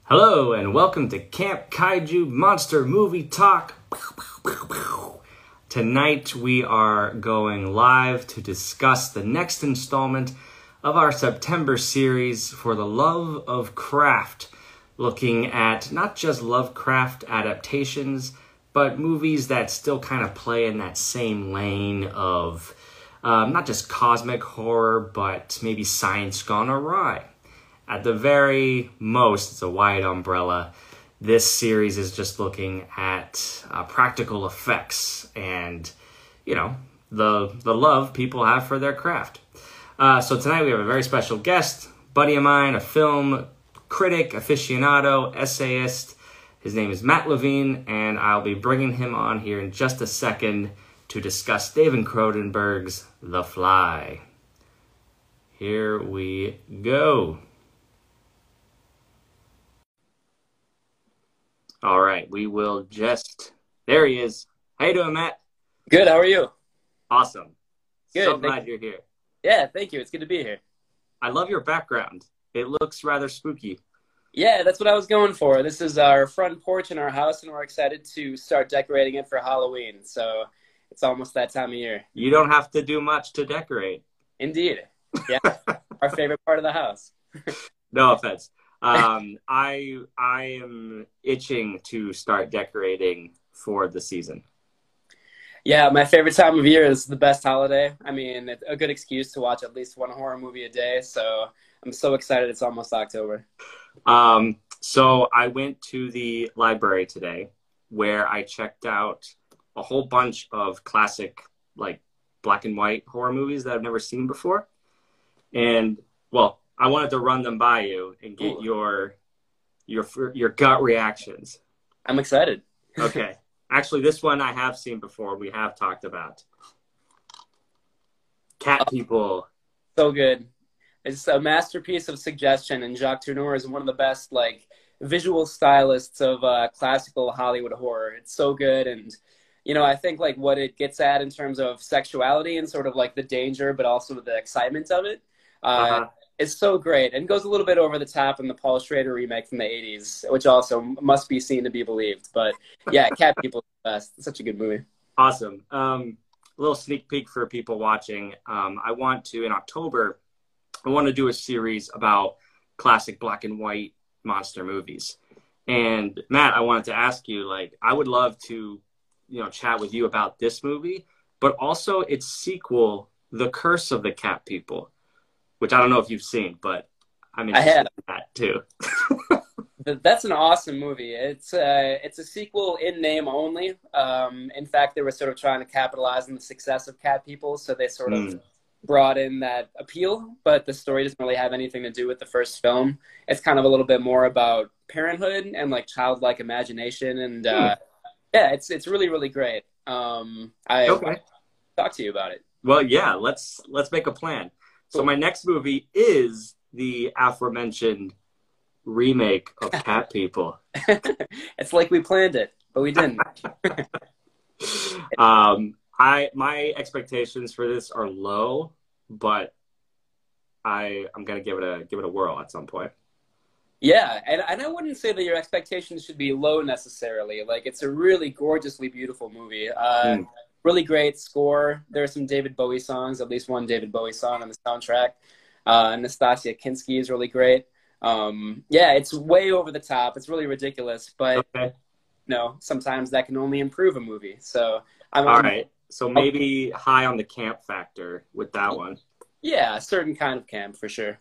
Hello and welcome to Camp Kaiju Monster Movie Talk. Tonight we are going live to discuss the next installment of our September series For the Love of Craft, looking at not just Lovecraft adaptations, but movies that still kind of play in that same lane of not just cosmic horror, but maybe science gone awry. At the very most, it's a wide umbrella. This series is just looking at practical effects and, you know, the love people have for their craft. So tonight we have a very special guest, buddy of mine, a film critic, aficionado, essayist. His name is Matt Levine, and I'll be bringing him on here in just a second to discuss David Cronenberg's The Fly. Here we go. All right, we will just... There he is. How you doing, Matt? Good, how are you? Awesome. Good. So glad you're here. Yeah, thank you. It's good to be here. I love your background. It looks rather spooky. Yeah, that's what I was going for. This is our front porch in our house, and we're excited to start decorating it for Halloween. So it's almost that time of year. You don't have to do much to decorate. Indeed. Yeah, our favorite part of the house. No offense. I am itching to start decorating for the season. Yeah, my favorite time of year is the best holiday. I mean, it's a good excuse to watch at least one horror movie a day. So I'm so excited it's almost October. So I went to the library today where I checked out a whole bunch of classic, like, black and white horror movies that I've never seen before. And, well, I wanted to run them by you and get your gut reactions. I'm excited. Okay. Actually, this one I have seen before. We have talked about. Cat People. So good. It's a masterpiece of suggestion, and Jacques Tourneur is one of the best, like, visual stylists of classical Hollywood horror. It's so good, and, you know, I think, like, what it gets at in terms of sexuality and sort of, like, the danger, but also the excitement of it, it's so great, and goes a little bit over the top in the Paul Schrader remake from the 80s, which also must be seen to be believed. But yeah, Cat People is the best. It's such a good movie. Awesome. A little sneak peek for people watching. I want to, in October, I want to do a series about classic black and white monster movies. And Matt, I wanted to ask you, like, I would love to, you know, chat with you about this movie, but also its sequel, The Curse of the Cat People, which I don't know if you've seen, but I'm interested in that too. That's an awesome movie. It's a sequel in name only. In fact, they were sort of trying to capitalize on the success of Cat People, so they sort of brought in that appeal, but the story doesn't really have anything to do with the first film. It's kind of a little bit more about parenthood and, like, childlike imagination, and yeah, it's really, really great. I talk to you about it. Well, yeah, let's make a plan. So my next movie is the aforementioned remake of Cat People. It's like we planned it, but we didn't. My expectations for this are low, but I'm gonna give it a whirl at some point. Yeah, and I wouldn't say that your expectations should be low necessarily. Like, it's a really gorgeously beautiful movie. Really great score. There are some David Bowie songs, at least one David Bowie song on the soundtrack. Nastasia Kinski is really great. Yeah, it's way over the top. It's really ridiculous, but you know, sometimes that can only improve a movie. So all right. So maybe high on the camp factor with that one. Yeah, a certain kind of camp for sure.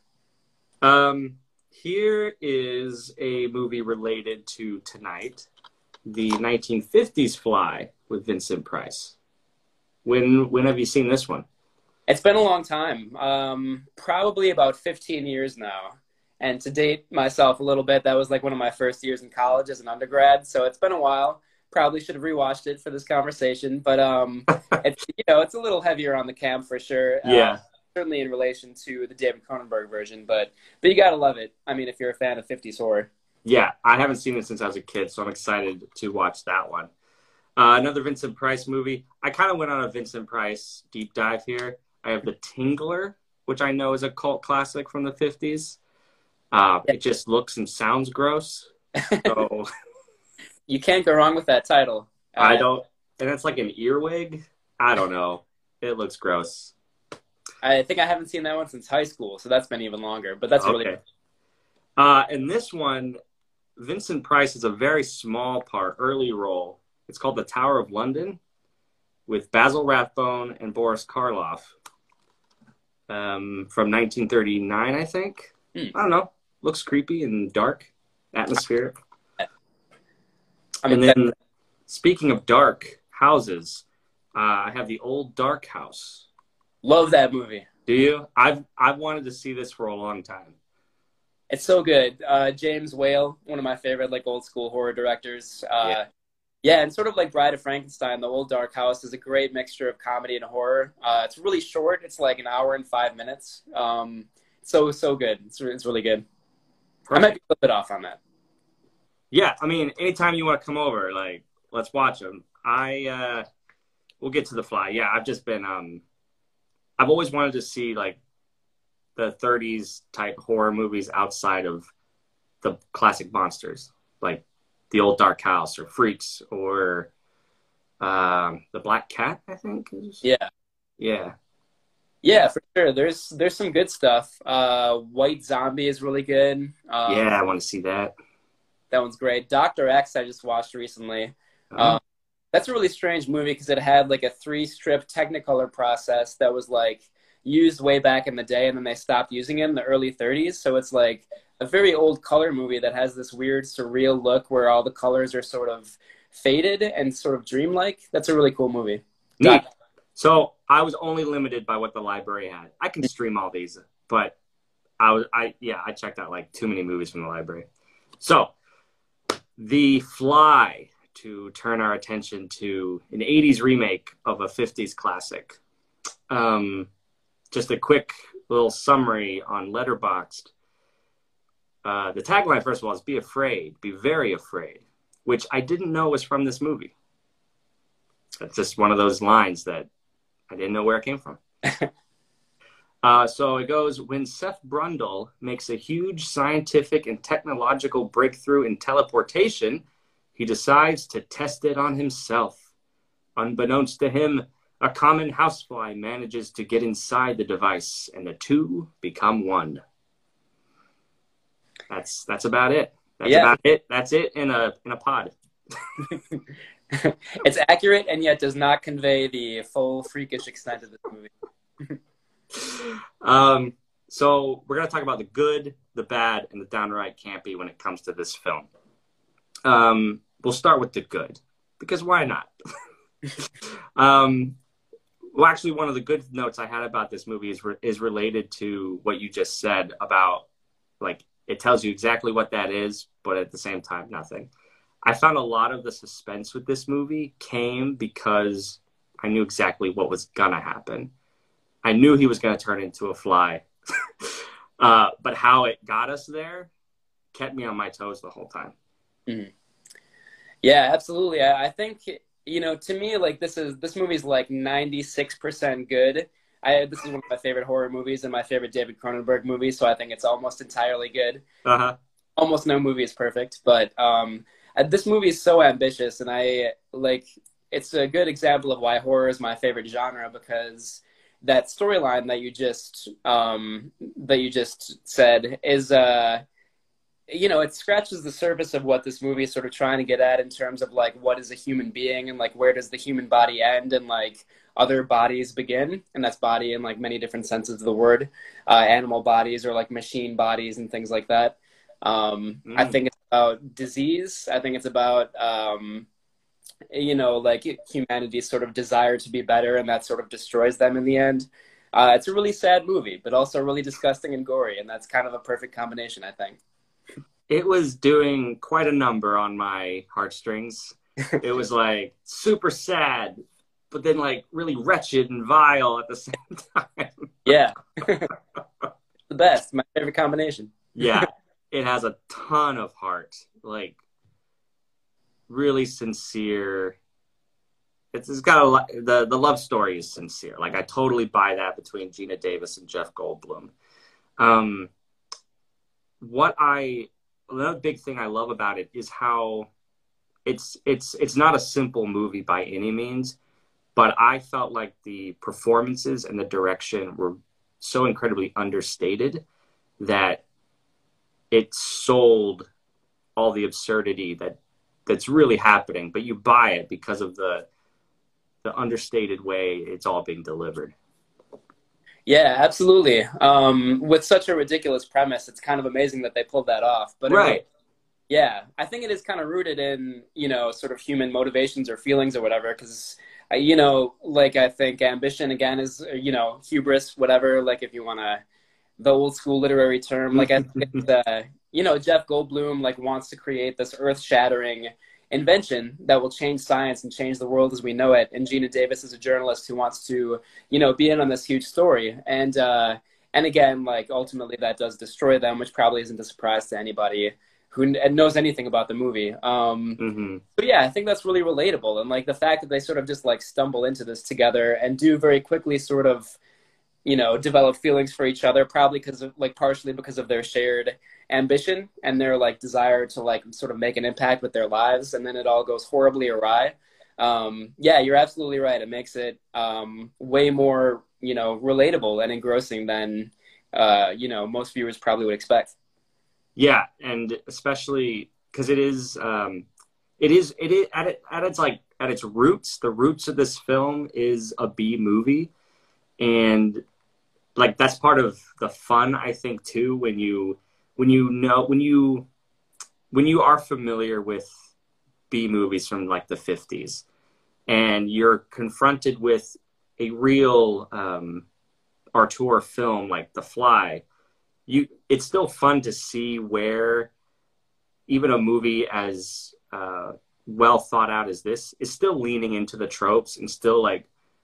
Here is a movie related to tonight, the 1950s Fly with Vincent Price. When have you seen this one? It's been a long time, probably about 15 years now. And to date myself a little bit, that was like one of my first years in college as an undergrad. So it's been a while. Probably should have rewatched it for this conversation. But it's, you know, it's a little heavier on the camp for sure. Yeah. Certainly in relation to the David Cronenberg version. But you got to love it. I mean, if you're a fan of 50s horror. Yeah, I haven't seen it since I was a kid, so I'm excited to watch that one. Another Vincent Price movie. I kind of went on a Vincent Price deep dive here. I have The Tingler, which I know is a cult classic from the 50s. It just looks and sounds gross, So You can't go wrong with that title. I don't, and it's like an earwig. I don't know. It looks gross. I think I haven't seen that one since high school, so that's been even longer. But that's really Okay. In this one, Vincent Price is a very small part, early role. It's called The Tower of London with Basil Rathbone and Boris Karloff from 1939, I think. I don't know. Looks creepy and dark, atmospheric. I mean, And then, speaking of dark houses, I have The Old Dark House. love that movie. Do you? I've wanted to see this for a long time. It's so good. James Whale, one of my favorite like old school horror directors. Yeah, and sort of like Bride of Frankenstein, The Old Dark House is a great mixture of comedy and horror. It's really short. It's like an hour and 5 minutes. So good. It's really good. Perfect. I might be a little bit off on that. Yeah, I mean, anytime you want to come over, like, let's watch them. We'll get to The Fly. Yeah, I've just been, I've always wanted to see like the 30s type horror movies outside of the classic monsters, like The Old Dark House or Freaks or The Black Cat, I think. Yeah. Yeah. Yeah, for sure. There's some good stuff. White Zombie is really good. Yeah, I want to see that. That one's great. Dr. X I just watched recently. Oh. That's a really strange movie because it had like a 3-strip Technicolor process that was like used way back in the day, and then they stopped using it in the early 30s. So it's like a very old color movie that has this weird surreal look where all the colors are sort of faded and sort of dreamlike. That's a really cool movie. Neat. So I was only limited by what the library had. I can stream all these, but I checked out like too many movies from the library. So The Fly, to turn our attention to an 80s remake of a 50s classic. Just a quick little summary on Letterboxd. The tagline, first of all, is be afraid, be very afraid, which I didn't know was from this movie. That's just one of those lines that I didn't know where it came from. So it goes, when Seth Brundle makes a huge scientific and technological breakthrough in teleportation, he decides to test it on himself. Unbeknownst to him, a common housefly manages to get inside the device, and the two become one. That's about it. That's about it. That's it in a pod. It's accurate and yet does not convey the full freakish extent of this movie. So we're going to talk about the good, the bad, and the downright campy when it comes to this film. We'll start with the good, because why not? Well, actually, one of the good notes I had about this movie is related to what you just said about, like, it tells you exactly what that is, but at the same time, nothing. I found a lot of the suspense with this movie came because I knew exactly what was going to happen. I knew he was going to turn into a fly. But how it got us there kept me on my toes the whole time. Mm-hmm. Yeah, absolutely. I think, to me, like this movie's like 96% good. This is one of my favorite horror movies and my favorite David Cronenberg movie, so I think it's almost entirely good. Almost no movie is perfect, but this movie is so ambitious, and it's a good example of why horror is my favorite genre, because that storyline that you just said is it scratches the surface of what this movie is sort of trying to get at in terms of like what is a human being and like where does the human body end and like other bodies begin, and that's body in like many different senses of the word, animal bodies or like machine bodies and things like that. I think it's about disease. I think it's about like humanity's sort of desire to be better, and that sort of destroys them in the end. It's a really sad movie, but also really disgusting and gory, and that's kind of a perfect combination, I think. It was doing quite a number on my heartstrings. It was like super sad, but then like really wretched and vile at the same time. Yeah. The best. My favorite combination. Yeah. It has a ton of heart. Like, really sincere. It's got the love story is sincere. Like, I totally buy that between Gina Davis and Jeff Goldblum. What I another big thing I love about it is how it's not a simple movie by any means, but I felt like the performances and the direction were so incredibly understated that it sold all the absurdity that's really happening, but you buy it because of the understated way it's all being delivered. Yeah, absolutely. With such a ridiculous premise, it's kind of amazing that they pulled that off. But Right. yeah, I think it is kind of rooted in, sort of human motivations or feelings or whatever. Because, like I think ambition again is, hubris, whatever. Like if you want to, the old school literary term. Like I think it's, Jeff Goldblum like wants to create this earth-shattering invention that will change science and change the world as we know it. And Gina Davis is a journalist who wants to, be in on this huge story. And again, like ultimately that does destroy them, which probably isn't a surprise to anybody who knows anything about the movie. But yeah, I think that's really relatable. And like the fact that they sort of just like stumble into this together and do very quickly sort of, develop feelings for each other, probably because of like partially because of their shared ambition and their like desire to like sort of make an impact with their lives. And then it all goes horribly awry. Yeah, you're absolutely right. It makes it way more, relatable and engrossing than, most viewers probably would expect. Yeah, and especially because it is at its roots. The roots of this film is a B movie, and like that's part of the fun, I think, too. When you are familiar with B movies from like the 50s, and you're confronted with a real auteur film like The Fly, it's still fun to see where even a movie as well thought out as this is still leaning into the tropes and still like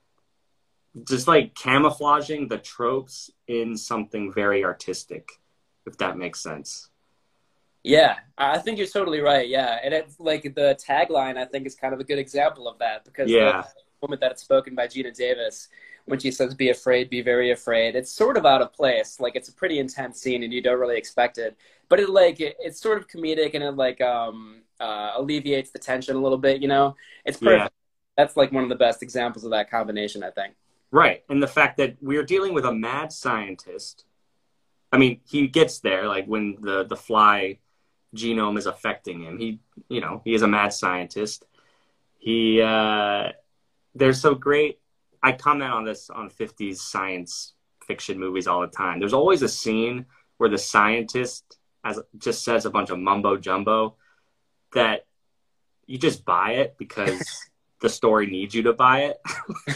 just like camouflaging the tropes in something very artistic, if that makes sense. Yeah, I think you're totally right. Yeah, and it's like the tagline I think is kind of a good example of that because Yeah. the moment that it's spoken by Gina Davis when she says "Be afraid, be very afraid," it's sort of out of place. Like it's a pretty intense scene and you don't really expect it, but it's sort of comedic and it like alleviates the tension a little bit. It's Yeah. perfect. That's like one of the best examples of that combination, I think. Right. And the fact that we're dealing with a mad scientist. I mean, he gets there like when the fly genome is affecting him. He is a mad scientist. He there's so great. I comment on this on 50s science fiction movies all the time. There's always a scene where the scientist just says a bunch of mumbo jumbo that you just buy it because the story needs you to buy it.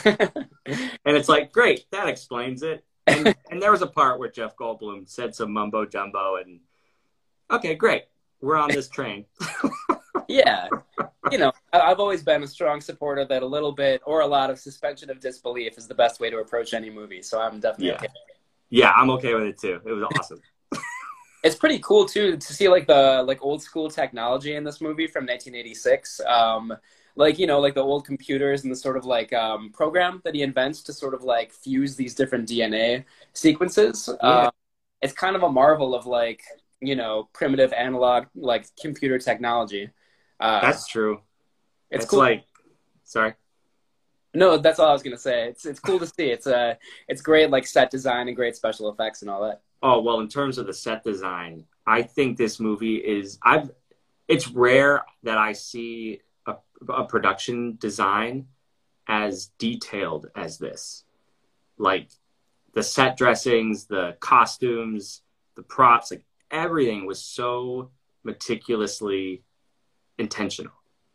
And it's like, great, that explains it. And there was a part where Jeff Goldblum said some mumbo jumbo and okay, great. We're on this train. Yeah. I've always been a strong supporter that a little bit or a lot of suspension of disbelief is the best way to approach any movie. So I'm definitely okay. Yeah, I'm okay with it too. It was awesome. It's pretty cool too to see like the like old school technology in this movie from 1986. Like the old computers and the sort of like program that he invents to sort of like fuse these different DNA sequences. Yeah. It's kind of a marvel of like primitive analog like computer technology. That's true. It's It's cool. like, sorry. No, that's all I was gonna say. It's cool to see. It's great like set design and great special effects and all that. Oh, well, in terms of the set design, I think this movie it's rare that I see a production design as detailed as this. Like the set dressings, the costumes, the props, like everything was so meticulously intentional.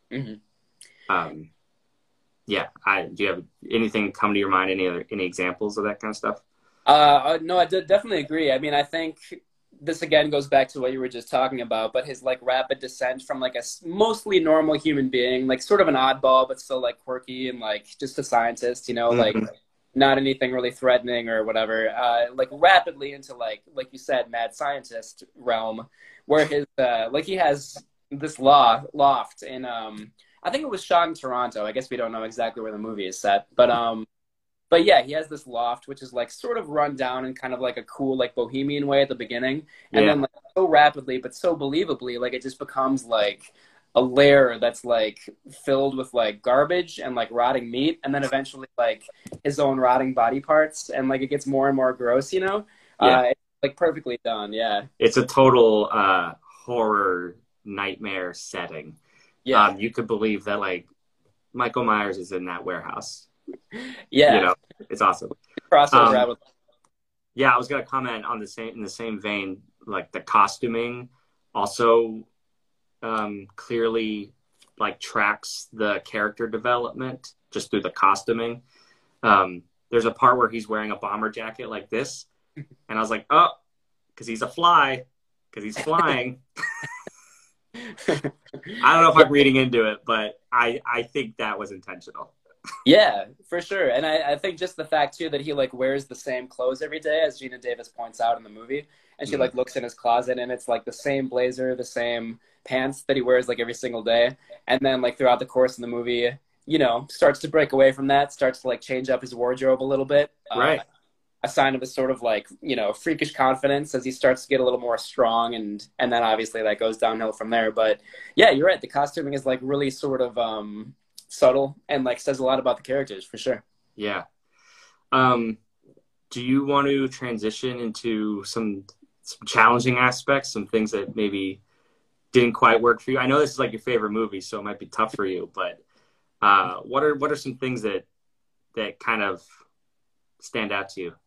Mm-hmm. Yeah. Do you have anything come to your mind? Any examples of that kind of stuff? No, I definitely agree. I mean, I think this again goes back to what you were just talking about, but his like rapid descent from like a mostly normal human being, like sort of an oddball, but still like quirky and like just a scientist, like not anything really threatening or whatever, like rapidly into like you said, mad scientist realm where his, like he has this loft in, I think it was shot in Toronto. I guess we don't know exactly where the movie is set, but yeah, he has this loft, which is like sort of run down in kind of like a cool, like bohemian way at the beginning. And then like so rapidly, but so believably. Like it just becomes like a layer that's like filled with like garbage and like rotting meat, and then eventually like his own rotting body parts, and like it gets more and more gross. Yeah. It's like perfectly done. Yeah, It's a total horror nightmare setting. yeah, You could believe that like Michael Myers is in that warehouse. yeah. It's awesome. Crossover Um, out with yeah, I was gonna comment on the same vein, like the costuming also clearly like tracks the character development just through the costuming. There's a part where he's wearing a bomber jacket like this, and I was like, oh, because he's a fly, because he's flying. I don't know if I'm reading into it, but I think that was intentional. Yeah, for sure. And I think just the fact too that he like wears the same clothes every day, as Gina Davis points out in the movie, and she like looks in his closet and it's like the same blazer, the same pants that he wears like every single day. And then like throughout the course of the movie, starts to break away from that, starts to like change up his wardrobe a little bit. Right. A sign of his sort of like, freakish confidence as he starts to get a little more strong, and then obviously that goes downhill from there. But yeah, you're right. The costuming is like really sort of subtle and like says a lot about the characters for sure. Yeah. Do you want to transition into some challenging aspects, some things that maybe didn't quite work for you? I know this is like your favorite movie, so it might be tough for you, but what are some things that kind of stand out to you?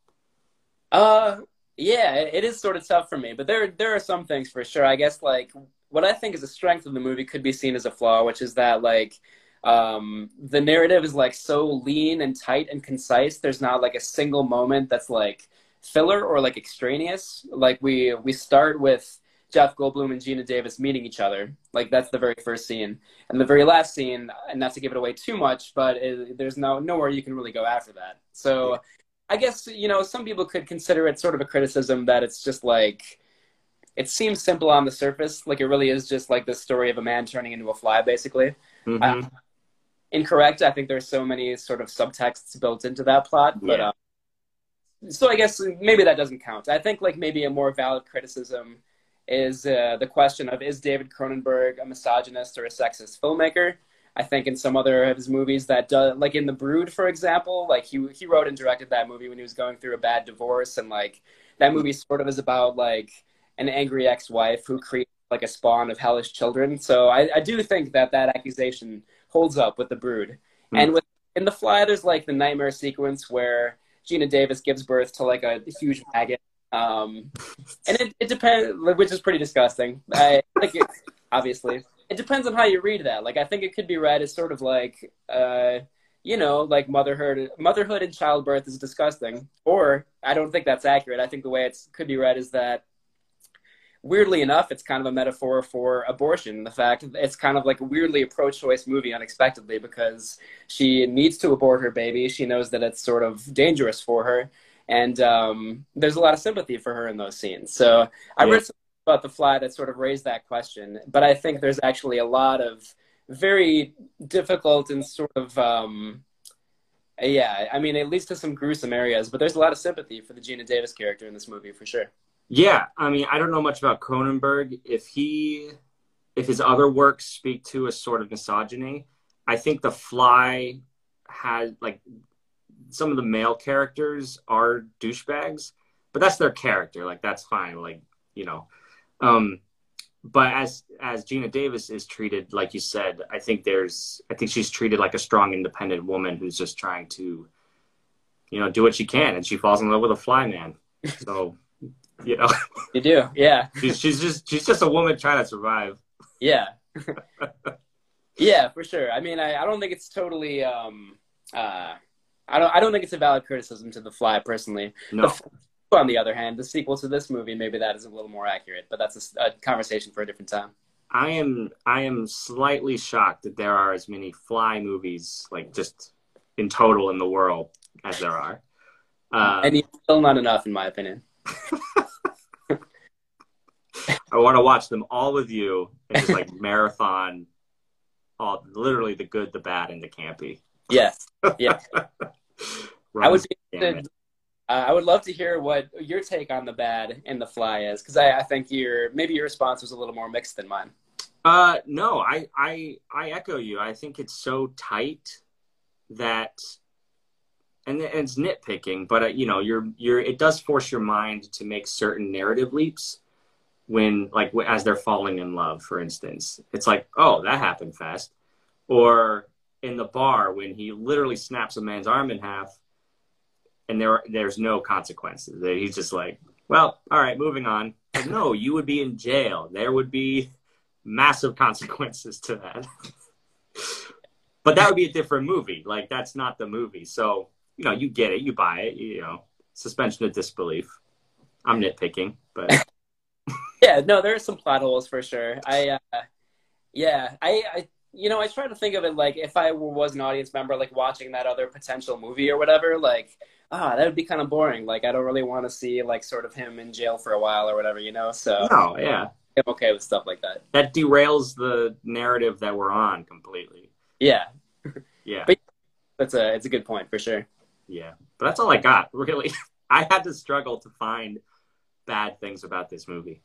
Yeah, it is sort of tough for me, but there are some things for sure. I guess like what I think is a strength of the movie could be seen as a flaw, which is that like the narrative is like so lean and tight and concise. There's not like a single moment that's like filler or like extraneous. Like we start with Jeff Goldblum and Gina Davis meeting each other. Like that's the very first scene, and the very last scene, and not to give it away too much, but there's nowhere you can really go after that. So I guess, some people could consider it sort of a criticism that it's just like, it seems simple on the surface. Like it really is just like the story of a man turning into a fly, basically. Mm-hmm. Incorrect. I think there's so many sort of subtexts built into that plot. Yeah. But so I guess maybe that doesn't count. I think like maybe a more valid criticism is the question of, is David Cronenberg a misogynist or a sexist filmmaker? I think in some other of his movies that like in The Brood, for example, like he wrote and directed that movie when he was going through a bad divorce, and like that movie sort of is about like an angry ex-wife who creates like a spawn of hellish children. So I do think that accusation holds up with The Brood. And in The Fly, there's like the nightmare sequence where Gina Davis gives birth to like a huge maggot. And it depends, which is pretty disgusting. I think obviously. It depends on how you read that. Like, I think it could be read as sort of like, like motherhood and childbirth is disgusting. Or I don't think that's accurate. I think the way it could be read is that, weirdly enough, it's kind of a metaphor for abortion. The fact it's kind of like weirdly a pro-choice movie unexpectedly, because she needs to abort her baby. She knows that it's sort of dangerous for her. And there's a lot of sympathy for her in those scenes. So I read some about The Fly that sort of raised that question, but I think there's actually a lot of very difficult and sort of I mean, it leads to some gruesome areas, but there's a lot of sympathy for the Gina Davis character in this movie for sure. Yeah, I mean, I don't know much about Cronenberg. If his other works speak to a sort of misogyny, I think The Fly had like some of the male characters are douchebags, but that's their character. Like that's fine. Like, but as Gina Davis is treated, like you said, I think she's treated like a strong, independent woman who's just trying to, do what she can, and she falls in love with a fly man. So, you do, yeah. she's just a woman trying to survive. Yeah, yeah, for sure. I mean, I don't think it's totally. I don't think it's a valid criticism to The Fly personally. No. On the other hand, the sequel to this movie, maybe that is a little more accurate, but that's a conversation for a different time. I am slightly shocked that there are as many Fly movies, like just in total in the world, as there are. And still not enough, in my opinion. I want to watch them all with you and just like marathon literally the good, the bad, and the campy. Yes. Yeah. I would be I would love to hear what your take on the bad in The Fly is, because I think maybe your response was a little more mixed than mine. No, I echo you. I think it's so tight that, and it's nitpicking, but you know, it does force your mind to make certain narrative leaps when, like, as they're falling in love, for instance. It's like, oh, that happened fast. Or in the bar when he literally snaps a man's arm in half, and there's no consequences. He's just like, well, all right, moving on. But no, you would be in jail. There would be massive consequences to that. But that would be a different movie. Like, that's not the movie. So, you know, you get it, you buy it, you know, suspension of disbelief. I'm nitpicking, but Yeah, no, there are some plot holes for sure. You know, I try to think of it like if I was an audience member, like watching that other potential movie or whatever, like, that would be kind of boring. Like, I don't really want to see like sort of him in jail for a while or whatever, you know? So no, yeah. I'm okay with stuff like that. That derails the narrative that we're on completely. Yeah. Yeah. But it's a good point for sure. Yeah. But that's all I got, really. I had to struggle to find bad things about this movie.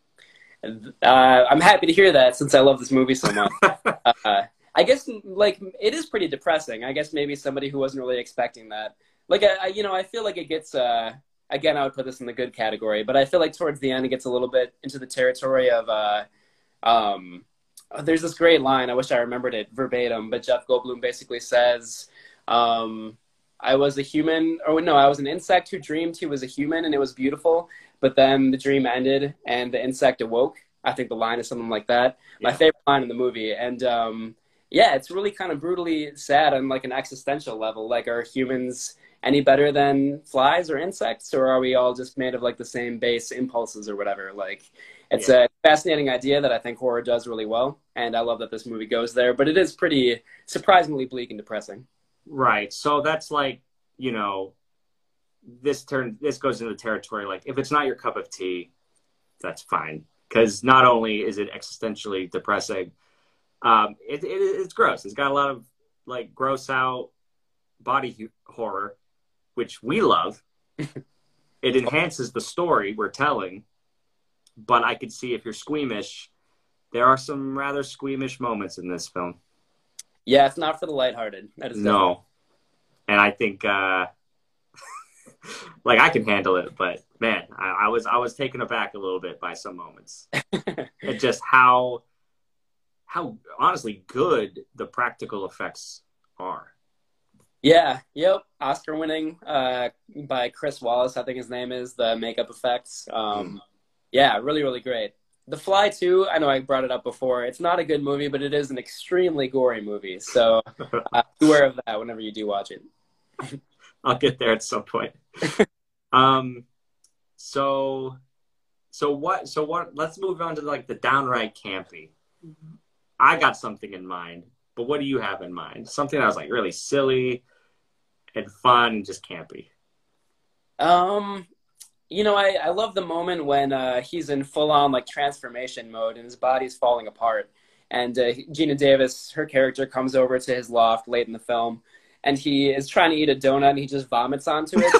I'm happy to hear that since I love this movie so much. I guess like it is pretty depressing. I guess maybe somebody who wasn't really expecting that. Like you know, I feel like it gets again, I would put this in the good category, but I feel like towards the end it gets a little bit into the territory of there's this great line, I wish I remembered it verbatim, but Jeff Goldblum basically says, I was a human, or no, I was an insect who dreamed he was a human and it was beautiful, but then the dream ended and the insect awoke. I think the line is something like that. Yeah. My favorite line in the movie. And yeah, it's really kind of brutally sad on like an existential level. Like, are humans any better than flies or insects, or are we all just made of like the same base impulses or whatever? Like, it's a fascinating idea that I think horror does really well, and I love that this movie goes there, but it is pretty surprisingly bleak and depressing. Right. So that's like, you know, this goes into the territory, like, if it's not your cup of tea, that's fine. Because not only is it existentially depressing, it's gross. It's got a lot of like gross out body horror, which we love. It enhances the story we're telling, but I could see if you're squeamish, there are some rather squeamish moments in this film. Yeah, it's not for the lighthearted. That is no. And I think like I can handle it, but man, I was taken aback a little bit by some moments. And just how honestly good the practical effects are. Yeah, yep. Oscar winning by Chris Wallace, I think his name is, the makeup effects. Yeah, really, really great. The Fly 2, I know I brought it up before. It's not a good movie, but it is an extremely gory movie. So beware of that whenever you do watch it. I'll get there at some point. So what, let's move on to like the downright campy. I got something in mind, but what do you have in mind? Something that was like really silly and fun and just campy. You know, I love the moment when he's in full-on like transformation mode and his body's falling apart. And Geena Davis, her character, comes over to his loft late in the film, and he is trying to eat a donut and he just vomits onto it.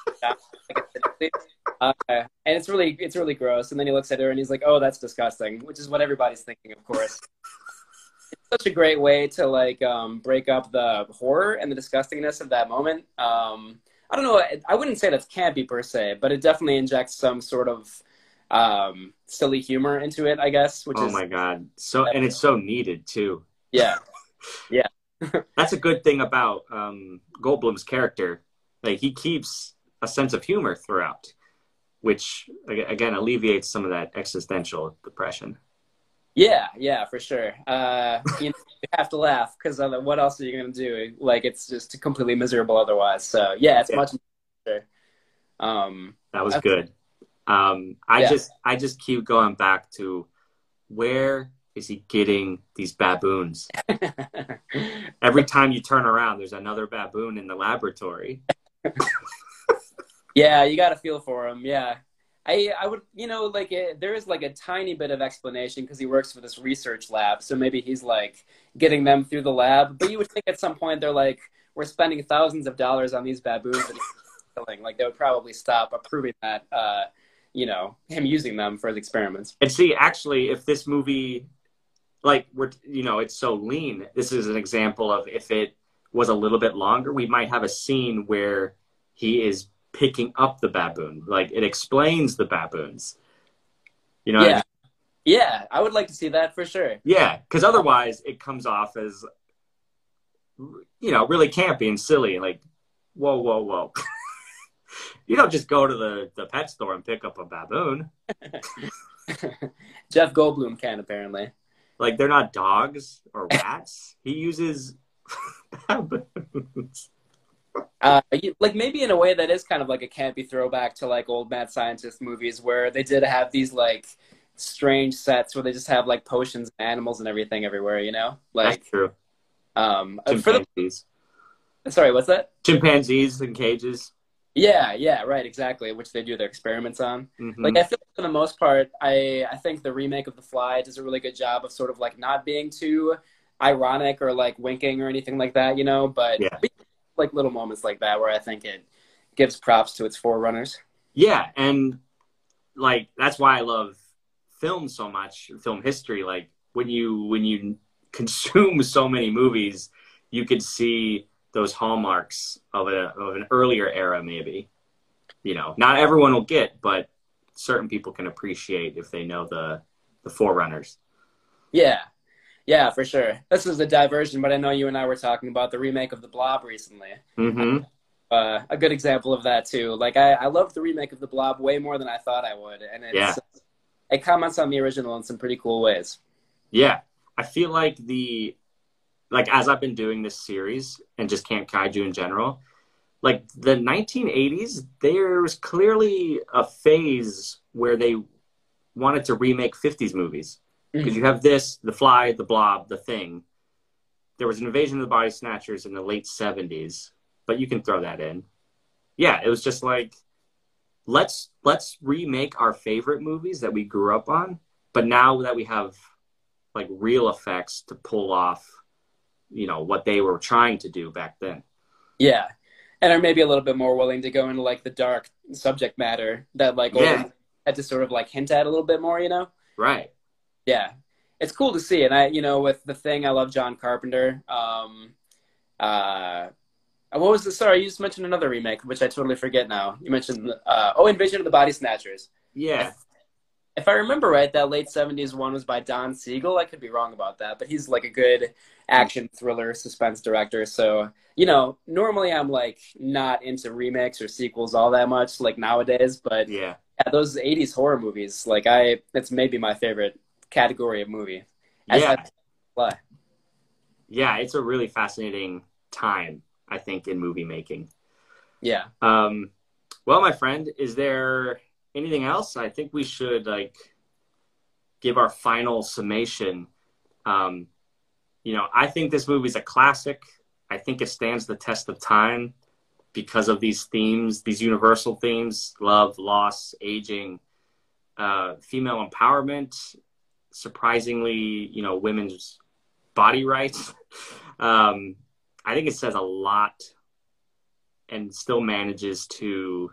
And it's really gross. And then he looks at her and he's like, "Oh, that's disgusting," which is what everybody's thinking, of course. It's such a great way to like break up the horror and the disgustingness of that moment. I don't know. I wouldn't say that's campy per se, but it definitely injects some sort of silly humor into it, I guess. Which my God! And it's so needed too. Yeah, yeah. That's a good thing about Goldblum's character. Like, he keeps a sense of humor throughout, which again alleviates some of that existential depression. Yeah, for sure. You have to laugh because what else are you going to do? Like, it's just completely miserable otherwise. So yeah, it's much better. That was good. I just keep going back to, where is he getting these baboons? Every time you turn around, there's another baboon in the laboratory. Yeah, you got to feel for him. Yeah. I would, you know, like there is like a tiny bit of explanation because he works for this research lab. So maybe he's like getting them through the lab. But you would think at some point they're like, we're spending thousands of dollars on these baboons. And killing. Like they would probably stop approving that, you know, him using them for his experiments. And see, actually, if this movie, like it's so lean, this is an example of if it was a little bit longer, we might have a scene where he is picking up the baboon. Like it explains the baboons. You know what I mean? Yeah, I would like to see that for sure. Yeah, because otherwise it comes off as, really campy and silly. Like, whoa, whoa, whoa. You don't just go to the pet store and pick up a baboon. Jeff Goldblum can, apparently. Like, they're not dogs or rats. He uses baboons. Like maybe in a way that is kind of like a campy throwback to like old Mad Scientist movies where they did have these like strange sets where they just have like potions and animals and everything everywhere, you know? Like that's true. Chimpanzees. Sorry, what's that? Chimpanzees in cages. Yeah, right, exactly, which they do their experiments on. Mm-hmm. Like I feel like for the most part, I think the remake of The Fly does a really good job of sort of like not being too ironic or like winking or anything like that, you know, but like little moments like that where I think it gives props to its forerunners. Yeah, and like that's why I love film so much, film history. Like when you consume so many movies, you could see those hallmarks of an earlier era, maybe. You know, not everyone will get, but certain people can appreciate if they know the forerunners. Yeah, for sure. This is a diversion, but I know you and I were talking about the remake of The Blob recently. Mm-hmm. A good example of that too. Like I loved the remake of The Blob way more than I thought I would, and it comments on the original in some pretty cool ways. Yeah, I feel like as I've been doing this series and just Camp Kaiju in general, like the 1980s, there was clearly a phase where they wanted to remake 50s movies. Because you have this, The Fly, The Blob, The Thing. There was an Invasion of the Body Snatchers in the late 70s, but you can throw that in. Yeah, it was just like, let's remake our favorite movies that we grew up on, but now that we have like real effects to pull off, what they were trying to do back then. Yeah, and are maybe a little bit more willing to go into like the dark subject matter that like had to sort of like hint at a little bit more, you know? Right. Yeah, it's cool to see. And with The Thing, I love John Carpenter. What was the, sorry, you just mentioned another remake, which I totally forget now. You mentioned, Invasion of the Body Snatchers. Yeah. If I remember right, that late 70s one was by Don Siegel. I could be wrong about that, but he's like a good action thriller suspense director. So, normally I'm like not into remakes or sequels all that much like nowadays, but yeah, those 80s horror movies, like it's maybe my favorite category of movie. Yeah, it's a really fascinating time, I think, in movie making. Yeah. Well, my friend, is there anything else? I think we should give our final summation. I think this movie's a classic. I think it stands the test of time because of these themes, these universal themes: love, loss, aging, female empowerment, surprisingly, women's body rights. I think it says a lot and still manages to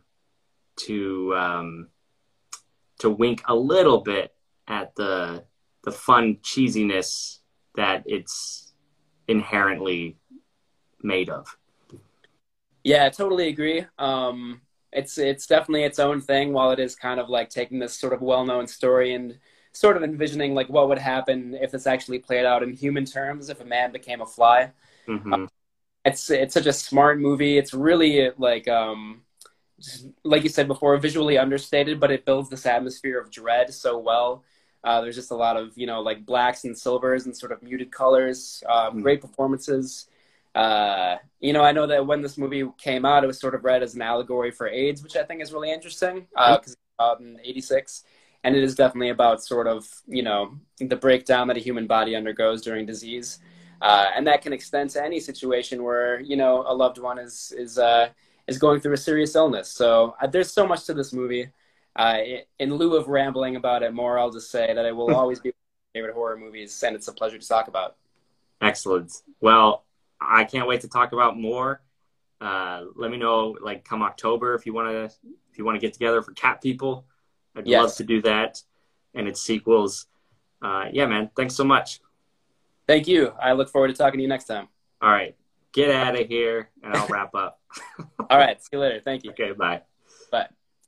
wink a little bit at the fun cheesiness that it's inherently made of. Yeah, I totally agree. It's definitely its own thing, while it is kind of like taking this sort of well-known story and sort of envisioning like what would happen if this actually played out in human terms, if a man became a fly. Mm-hmm. It's such a smart movie. It's really like you said before, visually understated, but it builds this atmosphere of dread so well. There's just a lot of like blacks and silvers and sort of muted colors. Great performances. I know that when this movie came out, it was sort of read as an allegory for AIDS, which I think is really interesting because it's out in '86. And it is definitely about sort of, the breakdown that a human body undergoes during disease. And that can extend to any situation where, a loved one is going through a serious illness. So there's so much to this movie. In lieu of rambling about it more, I'll just say that it will always be one of my favorite horror movies, and it's a pleasure to talk about. Excellent. Well, I can't wait to talk about more. Let me know, like, come October if you want to get together for Cat People. I'd love Yes. to do that, and its sequels. Yeah, man. Thanks so much. Thank you. I look forward to talking to you next time. All right, get out of here, and I'll wrap up. All right. See you later. Thank you. Okay, bye. Bye.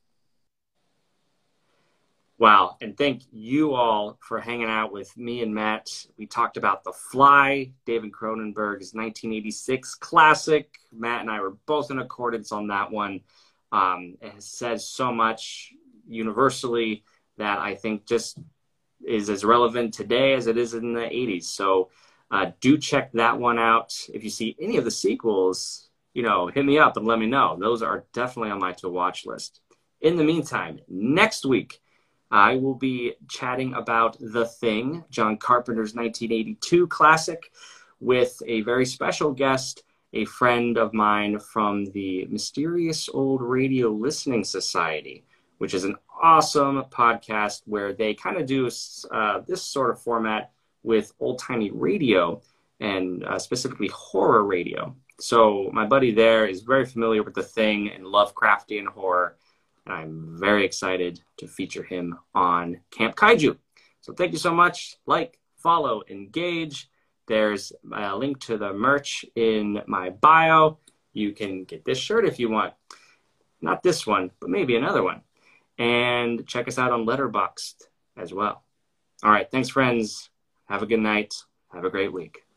Wow, and thank you all for hanging out with me and Matt. We talked about The Fly, David Cronenberg's 1986 classic. Matt and I were both in accordance on that one. It has said so much universally that I think just is as relevant today as it is in the 80s. So do check that one out. If you see any of the sequels, hit me up and let me know. Those are definitely on my to-watch list. In the meantime, next week, I will be chatting about The Thing, John Carpenter's 1982 classic, with a very special guest, a friend of mine from the Mysterious Old Radio Listening Society, which is an awesome podcast where they kind of do this sort of format with old-timey radio and specifically horror radio. So my buddy there is very familiar with The Thing and Lovecraftian horror. And I'm very excited to feature him on Camp Kaiju. So thank you so much. Like, follow, engage. There's a link to the merch in my bio. You can get this shirt if you want. Not this one, but maybe another one. And check us out on Letterboxd as well. All right. Thanks, friends. Have a good night. Have a great week.